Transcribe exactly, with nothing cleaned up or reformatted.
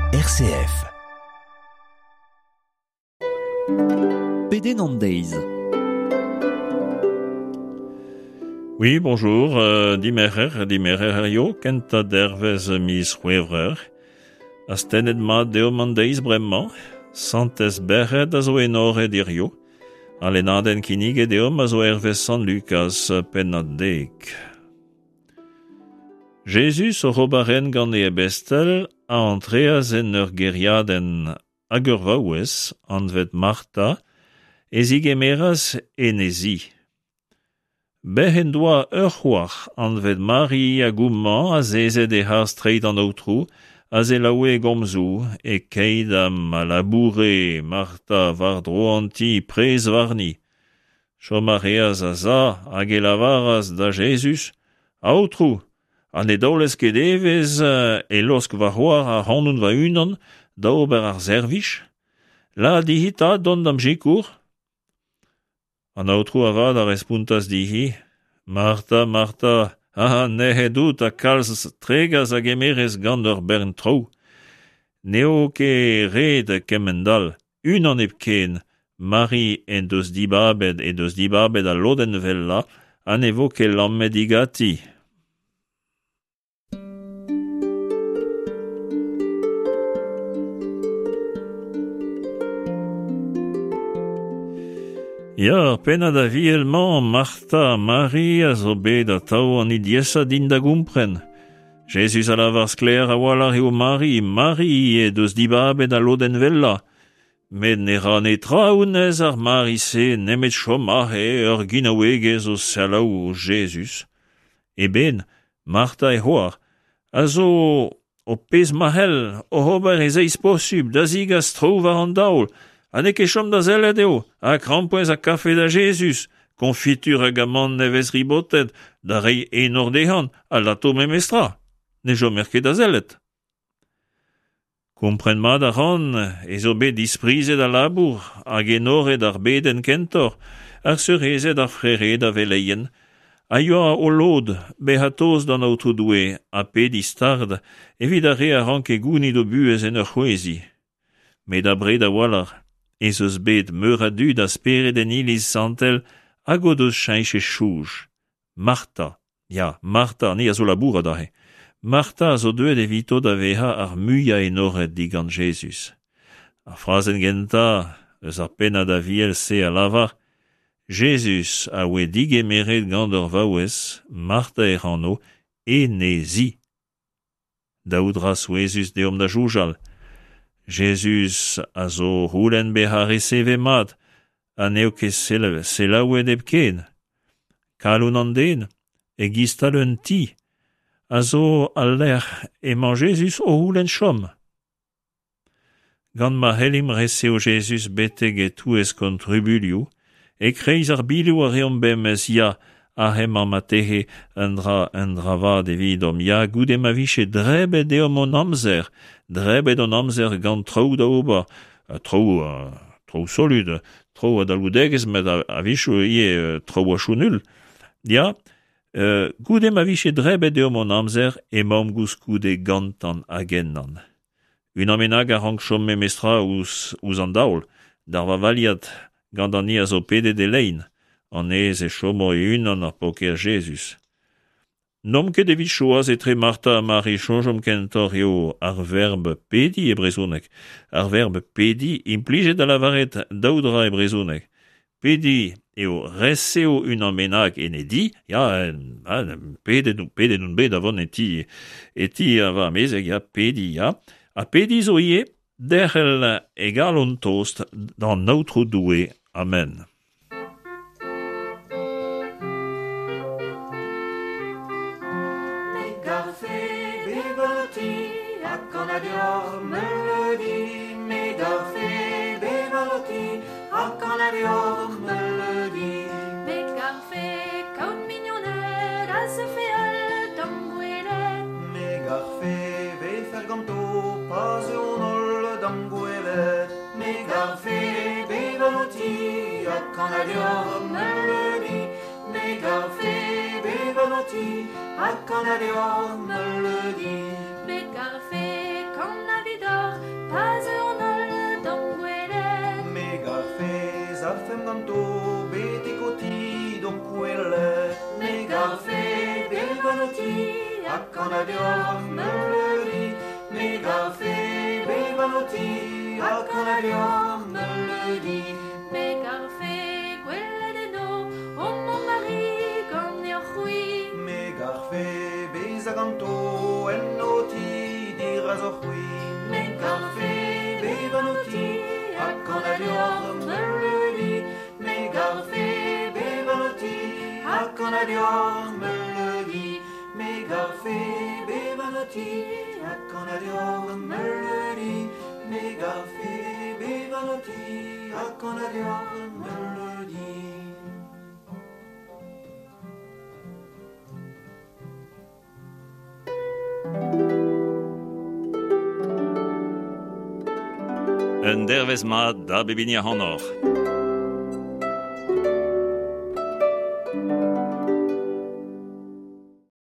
R C F. Pédénandeiz. Oui, bonjour, euh, dimerer, dimererio, kenta dervez mis huevrer, astened ma deomandeiz bremment, santes berred azo enore dirio, alenaden kinige deom azo ervez San Lucas penadek. Jésus o robaren gant e bestel a entreaz en ur geriaden agur vaouez anvet Martha, ezig emeraz enezi. Behen doa ur c'hoar anvet Marie a goumman a zezet e har streit an outrou, a ze laoue gomzou, e keid am a laboure Martha var dro anti prez varni. Chomareaz a za hag e lavaraz da Jesus, a outrou, an e daoulez ket evez e losk va c'hoar a c'hanoun va unan da ober ar servich, la dihita don dam jikour. An outrou avad a respuntas dihi, Martha, Martha, ah, nehe dout a kalz tregaz a gemerez gant ur bern trou. Neo ke red kemendal, unan ep ken, Marie en deus dibabed e deus dibabed a loden vella, an evo ke lammet digati. Ya, pena da vielman, Martha, Marie a zo bet a tao an idiesa din da gompren. Jesus a lavars kler a walar eo Marie, Marie e deus dibabed a loden vella. Met ne ra ne traounez ar Marie se nemet chomahe ur ginaouegez o salaou o Jesus. E ben, Martha e c'hoar, a zo o pez mahel o hober e zeiz posub da zigas trou war an daoul, ha ne ket chom da zellet eo, a krampoez a kafe da Jesus, konfitur hag amant nevez ribotet, da rei enor dehan, a lato memestra, ne jomer ket da zellet. Kompren mat a ran, ezo bet disprizet a labour, hag enoret ar beden kentor, ar seurezet ar freret a veleien, a yo a o lod, be ha toz dan auto doue, a pedi stard, evit a re a rank e gounid o buez en ur c'hwezi. Met a bred a walar, ez eus bet meur a dud a speret en iliz santel hag o deus cheñche chouj. Martha, ya, Martha, ni a zo labour a dahe. Martha a zo deuet evito da veha ar muia enoret digant Jesus. Ar frazen genta, eus ar pena da viel se a lavar, Jesus a oe digemeret gant ur vaouez, Martha e rano, e ne zi. Daoudra souezus deom da joujal. Jesus a zo roulen behar e seve mat, a neo ket selaouet eb ken. Kaloun an den, e gistal un ti, a zo al ler emañ Jesus o roulen chom. Gant ma helim rese o Jesus beteg e touez kontribulioù, e kreiz ar bilou a reom bemez ya, a hem ar matehe un dra un dravad evidom ya, goude ma viche drebet eom on amzer, drebet on amzer gant trou da ober, uh, trou, uh, trou solud, trou a daloudeges, met a, a vichou ie uh, trou a chounul. Ya, uh, goude ma viche drebet eom on amzer, e maom gous goude gantan agennan. Un amenag a rank chom memestra ouz, ouz an daoul, dar va valiat gant an i a zo pedet de lein, an ez e chomo e unan ar poker Jesus. Nom ket evit choaz etre Martha a Marie chonjom kentor eo ar verbe pedi e brezhoneg. Ar verbe pedi implije da lavaret daoudra e brezhoneg. Pedi eo reseo unan benag en e di, ya, pedet pedet un bet avon eti, eti a va mezeg, ya, pedi, ya. A pedi zo ie, derhel egal on toast dan nautro doue. Amen. Dior me le dit, mes garfés bévalotis, ah quand la Dior me le dit. Mes garfés comme mignonnet, à se faire d'angouelet. Mes garfés ve faire ganto, pas un ol d'angouelet. Mes garfés bévalotis, ah quand la Dior me le dit. Mes garfés bévalotis, ah quand la Dior me le dit. Mes garfés comme la vidor, ganto beti coti don quelle me garfe bevanoti a canadior melodi me garfe bevanoti a canadior melodi me garfe quelle de no oh mon mari quand ne hui me garfe bezaganto en noti dirazo hui me garfe bevanoti a canadior melodi me garfe bevanoti a canadior melodi me garfe bevanoti a canadior melodi me garfe bevanoti a canadior melodi. Un dervez mat da bevinia honor.